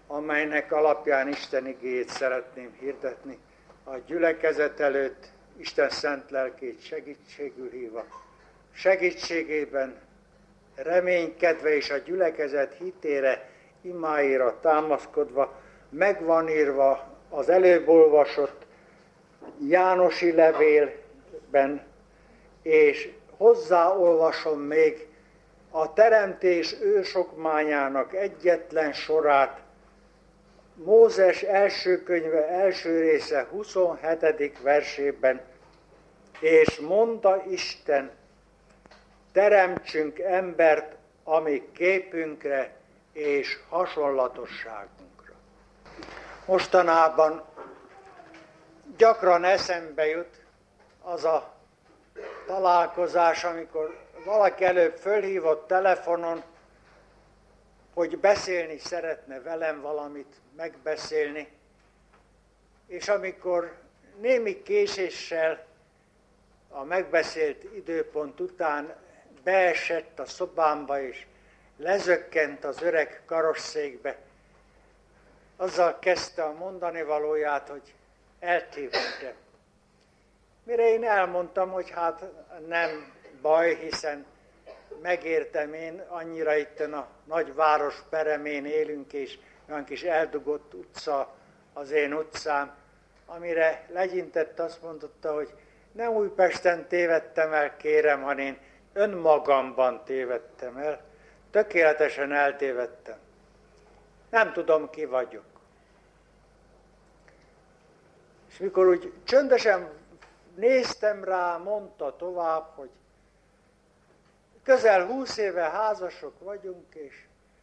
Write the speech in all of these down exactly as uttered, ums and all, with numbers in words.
amelynek alapján Isten igéjét szeretném hirdetni, a gyülekezet előtt Isten szent lelkét segítségül hívva, segítségében reménykedve és a gyülekezet hitére, imáira támaszkodva, megvan írva az előbb olvasott Jánosi levélben, és hozzáolvasom még a teremtés ősokmányának egyetlen sorát, Mózes első könyve első része huszonhetedik versében, és mondta Isten, teremtsünk embert a mi képünkre és hasonlatosságunkra. Mostanában gyakran eszembe jut az a találkozás, amikor valaki előbb fölhívott telefonon, hogy beszélni szeretne velem valamit, megbeszélni, és amikor némi késéssel a megbeszélt időpont után beesett a szobámba, és lezökkent az öreg karosszékbe, azzal kezdte a mondani valóját, hogy eltévedtem. Mire én elmondtam, hogy hát nem baj, hiszen megértem én, annyira itten a nagyváros peremén élünk, és olyan kis eldugott utca az én utcám, amire legyintett, azt mondotta, hogy nem Újpesten tévedtem el, kérem, hanem én önmagamban tévedtem el, tökéletesen eltévedtem. Nem tudom, ki vagyok. És mikor úgy csöndesen néztem rá, mondta tovább, hogy közel húsz éve házasok vagyunk, és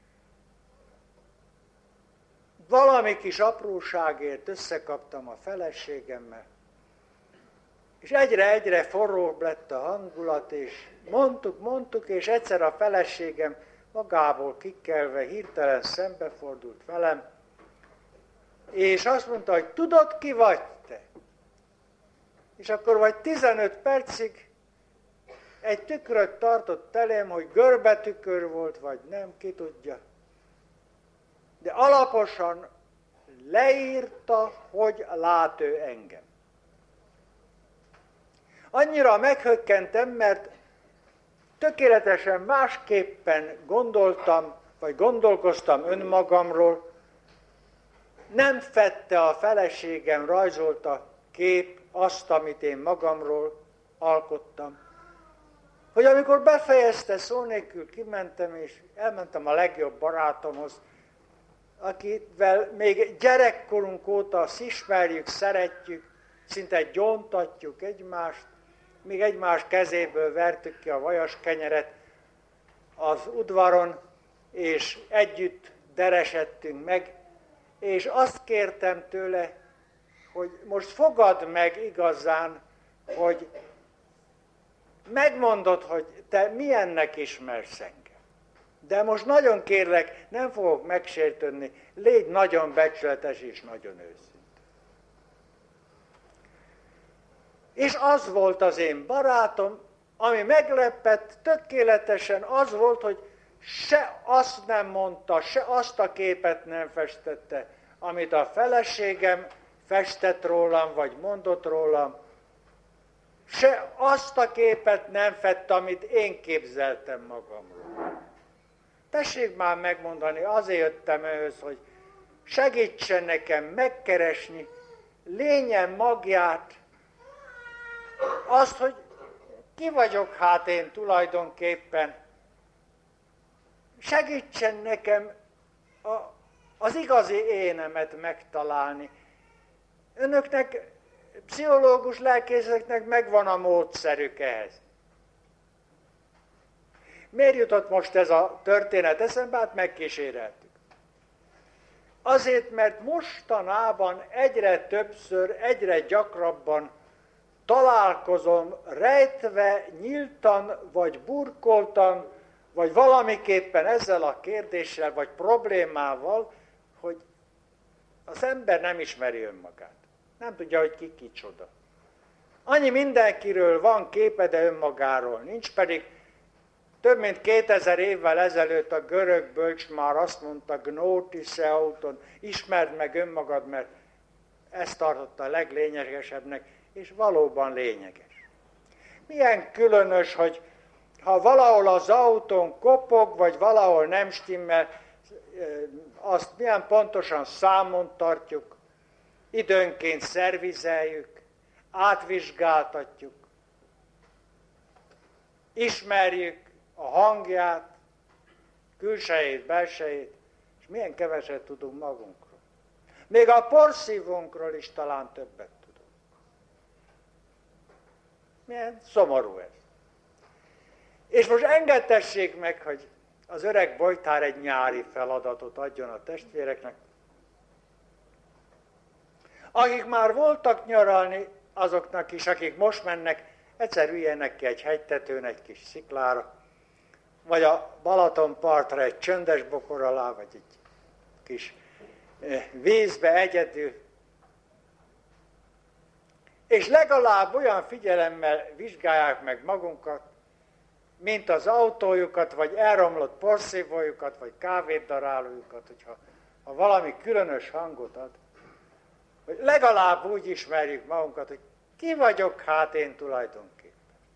valami kis apróságért összekaptam a feleségemmel, és egyre-egyre forróbb lett a hangulat, és mondtuk, mondtuk, és egyszer a feleségem magából kikelve hirtelen szembefordult velem, és azt mondta, hogy tudod, ki vagy te? És akkor vagy tizenöt percig egy tükröt tartott elém, hogy görbetükör volt, vagy nem, ki tudja. De alaposan leírta, hogy lát ő engem. Annyira meghökkentem, mert tökéletesen másképpen gondoltam, vagy gondolkoztam önmagamról, nem fedte a feleségem rajzolta kép azt, amit én magamról alkottam. Hogy amikor befejezte, szó nélkül kimentem, és elmentem a legjobb barátomhoz, akivel még gyerekkorunk óta azt ismerjük, szeretjük, szinte gyóntatjuk egymást, még egymás kezéből vertük ki a vajas kenyeret az udvaron, és együtt deresedtünk meg, és azt kértem tőle, hogy most fogadd meg igazán, hogy megmondod, hogy te milyennek ismersz engem. De most nagyon kérlek, nem fogok megsértődni, légy nagyon becsületes és nagyon őszinte. És az volt az én barátom, ami meglepett tökéletesen, az volt, hogy se azt nem mondta, se azt a képet nem festette, amit a feleségem festett rólam, vagy mondott rólam, se azt a képet nem fette, amit én képzeltem magamról. Tessék már megmondani, azért jöttem őhöz, hogy segítsen nekem megkeresni lényen magját, azt, hogy ki vagyok hát én tulajdonképpen. Segítsen nekem a, az igazi énemet megtalálni. Önöknek, pszichológus lelkészeknek megvan a módszerük ehhez. Miért jutott most ez a történet eszembe? Hát megkíséreltük. Azért, mert mostanában egyre többször, egyre gyakrabban találkozom rejtve, nyíltan, vagy burkoltan, vagy valamiképpen ezzel a kérdéssel, vagy problémával, hogy az ember nem ismeri önmagát. Nem tudja, hogy ki kicsoda. Annyi mindenkiről van képe, de önmagáról nincs, pedig Több mint kétezer évvel ezelőtt a görög bölcs már azt mondta, gnótisze auton, ismerd meg önmagad, mert ezt tartotta a leglényegesebbnek, és valóban lényeges. Milyen különös, hogy ha valahol az autón kopog, vagy valahol nem stimmel, azt milyen pontosan számon tartjuk, időnként szervizeljük, átvizsgáltatjuk, ismerjük a hangját, külsejét, belsejét, és milyen keveset tudunk magunkról. Még a porszívónkról is talán többet tudunk. Milyen szomorú ez. És most engedtessék meg, hogy az öreg bojtár egy nyári feladatot adjon a testvéreknek. Akik már voltak nyaralni, azoknak is, akik most mennek, egyszer üljenek ki egy hegytetőn, egy kis sziklára, vagy a Balaton partra egy csöndes bokor alá, vagy egy kis vízbe egyedül. És legalább olyan figyelemmel vizsgálják meg magunkat, mint az autójukat, vagy elromlott porszívójukat, vagy kávétdarálójukat, hogyha ha valami különös hangot ad. Hogy legalább úgy ismerjük magunkat, hogy ki vagyok hát én tulajdonképpen.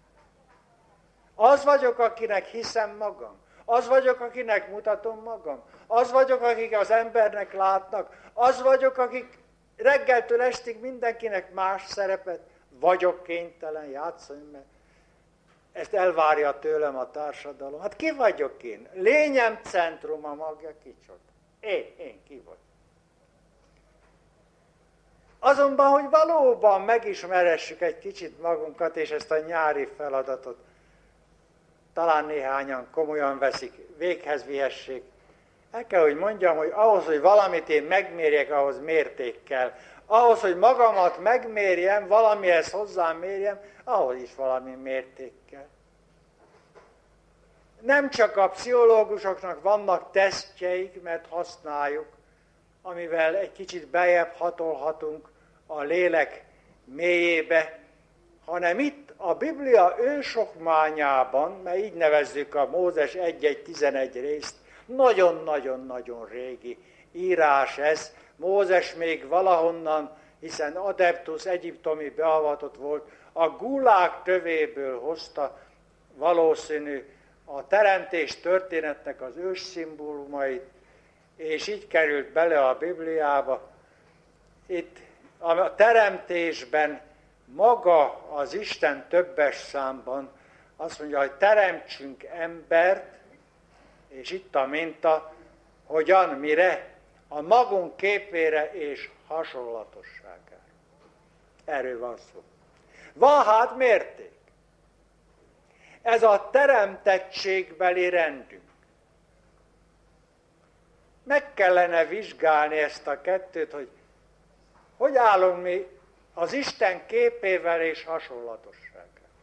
Az vagyok, akinek hiszem magam. Az vagyok, akinek mutatom magam. Az vagyok, akik az embernek látnak. Az vagyok, akik reggeltől estig mindenkinek más szerepet vagyok kénytelen játszani, mert ezt elvárja tőlem a társadalom. Hát ki vagyok én? Lényem centruma magja kicsoda. Én, én ki vagyok. Azonban, hogy valóban megismeressük egy kicsit magunkat, és ezt a nyári feladatot talán néhányan komolyan veszik, véghez vihessék. El kell, hogy mondjam, hogy ahhoz, hogy valamit én megmérjek, ahhoz mérték kell. Ahhoz, hogy magamat megmérjem, valamihez hozzám mérjem, ahhoz is valami mérték kell. Nem csak a pszichológusoknak vannak tesztjeik, mert használjuk, amivel egy kicsit bejebb hatolhatunk a lélek mélyébe, hanem itt a Biblia ősokmányában, mert így nevezzük a Mózes egy egy tizenegy részt, nagyon-nagyon-nagyon régi írás ez. Mózes még valahonnan, hiszen Adeptus egyiptomi beavatott volt, a Gulág tövéből hozta valószínű a teremtés történetnek az ős szimbólumait, és így került bele a Bibliába. Itt a teremtésben maga az Isten többes számban azt mondja, hogy teremtsünk embert, és itt a minta, hogyan, mire? A magunk képére és hasonlatosságára. Erről van szó. Van hát mérték. Ez a teremtettségbeli rendünk. Meg kellene vizsgálni ezt a kettőt, hogy hogy állunk mi az Isten képével és hasonlatossággal.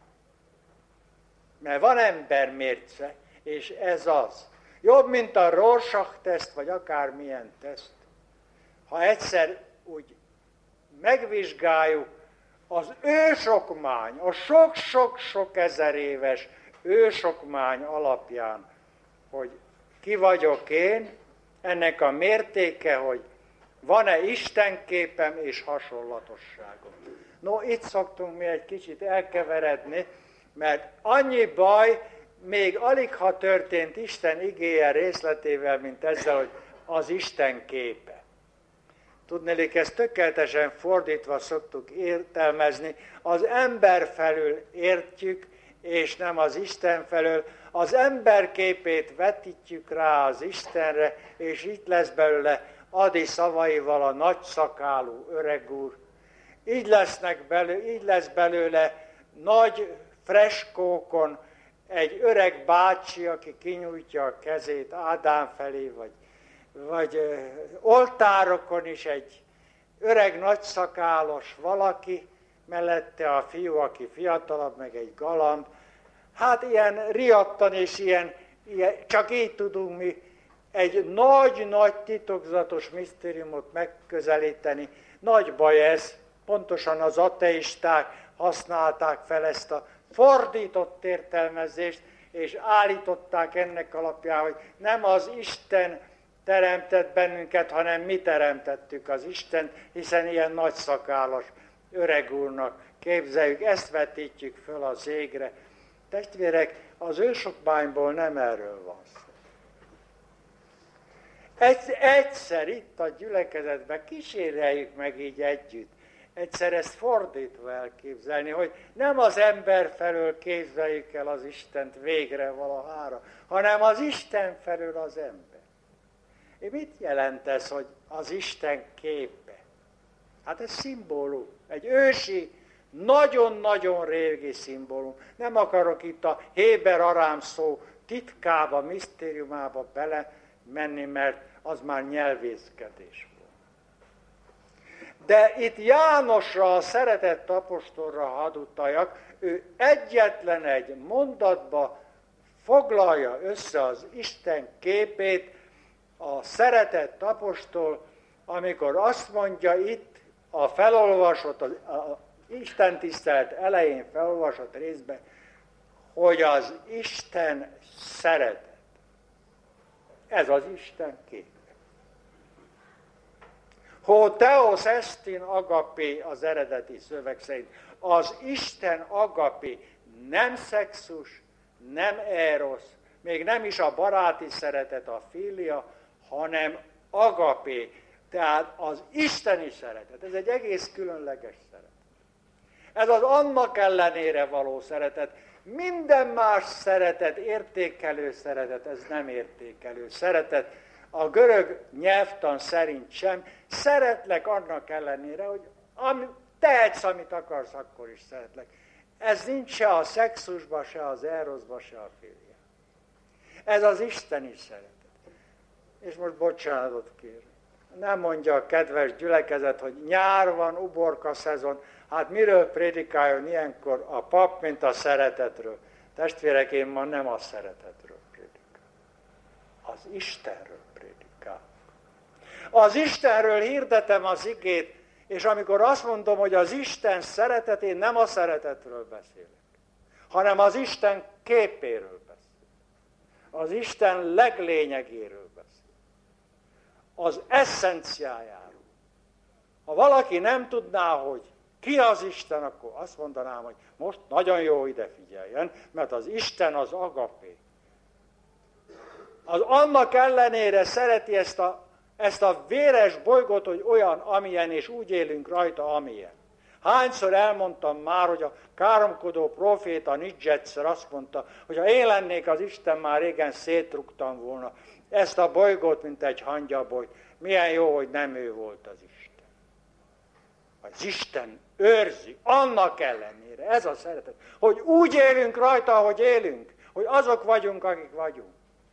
Mert van embermérce, és ez az. Jobb, mint a Rorschach-teszt, vagy akármilyen teszt. Ha egyszer úgy megvizsgáljuk az ősokmány, a sok-sok-sok ezer éves ősokmány alapján, hogy ki vagyok én, ennek a mértéke, hogy van-e Istenképem és hasonlatosságom. No, itt szoktunk mi egy kicsit elkeveredni, mert annyi baj, még alig ha történt Isten igéje részletével, mint ezzel, hogy az Isten képe. Tudnélik, ezt tökéletesen fordítva szoktuk értelmezni, az ember felől értjük, és nem az Isten felől. Az ember képét vetítjük rá az Istenre, és itt lesz belőle Adi szavaival a nagyszakálú öreg úr. Így, lesznek belő, így lesz belőle nagy freskókon egy öreg bácsi, aki kinyújtja a kezét Ádám felé, vagy, vagy ö, oltárokon is egy öreg nagyszakálos valaki, mellette a fiú, aki fiatalabb, meg egy galamb. Hát ilyen riadtan és ilyen, ilyen, csak így tudunk mi egy nagy-nagy titokzatos misztériumot megközelíteni. Nagy baj ez, pontosan az ateisták használták fel ezt a fordított értelmezést, és állították ennek alapján, hogy nem az Isten teremtett bennünket, hanem mi teremtettük az Istent, hiszen ilyen nagyszakállas öreg úrnak képzeljük, ezt vetítjük föl az égre. Testvérek, az ősokbányból nem erről van szó. Egyszer itt a gyülekezetben kíséreljük meg így együtt, egyszer ezt fordítva elképzelni, hogy nem az ember felől képzeljük el az Istent végre valahára, hanem az Isten felől az ember. És mit jelent ez, hogy az Isten képe? Hát ez szimbólum, egy ősi, nagyon-nagyon régi szimbólum. Nem akarok itt a héber-arám szó titkába, misztériumába bele menni, mert az már nyelvészkedés volt. De itt Jánosra, a szeretett apostolra hadd utaljak, ő egyetlen egy mondatba foglalja össze az Isten képét, a szeretett apostol, amikor azt mondja itt a felolvasott, az a Isten tisztelet elején felolvasott részben, hogy az Isten szeretet. Ez az Isten képe. Ho theos estin agapé az eredeti szöveg szerint. Az Isten agapé nem szexus, nem erosz, még nem is a baráti szeretet, a filia, hanem agapé, tehát az isteni szeretet. Ez egy egész különleges szeretet. Ez az annak ellenére való szeretet. Minden más szeretet, értékelő szeretet, ez nem értékelő szeretet. A görög nyelvtan szerint sem. Szeretlek annak ellenére, hogy ami, tehetsz, amit akarsz, akkor is szeretlek. Ez nincs se a szexusba, se az eroszba, se a filia. Ez az isteni szeretet. És most bocsánatot kér. Nem mondja a kedves gyülekezet, hogy nyár van, uborka szezon, hát miről prédikáljon ilyenkor a pap, mint a szeretetről. Testvérek, én ma nem a szeretetről prédikál. Az Istenről prédikál. Az Istenről hirdetem az igét, és amikor azt mondom, hogy az Isten szeretet, én nem a szeretetről beszélek, hanem az Isten képéről beszélek. Az Isten leglényegéről beszélek. Az eszenciájáról. Ha valaki nem tudná, hogy ki az Isten, akkor azt mondanám, hogy most nagyon jó ide figyeljen, mert az Isten az agapé. Az annak ellenére szereti ezt a, ezt a véres bolygót, hogy olyan, amilyen, és úgy élünk rajta, amilyen. Hányszor elmondtam már, hogy a káromkodó proféta Nietzsche azt mondta, hogy ha én lennék az Isten, már régen szétrugtam volna ezt a bolygót, mint egy hangyabolyt. Milyen jó, hogy nem ő volt az Isten. Az Isten őrzi, annak ellenére, ez a szeretet, hogy úgy élünk rajta, ahogy élünk, hogy azok vagyunk, akik vagyunk.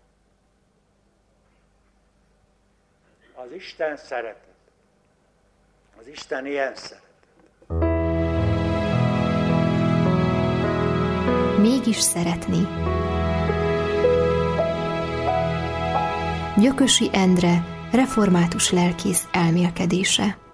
Az Isten szeretet. Az Isten ilyen szeretet. Mégis szeretni. Gyökösi Endre, református lelkész elmélkedése.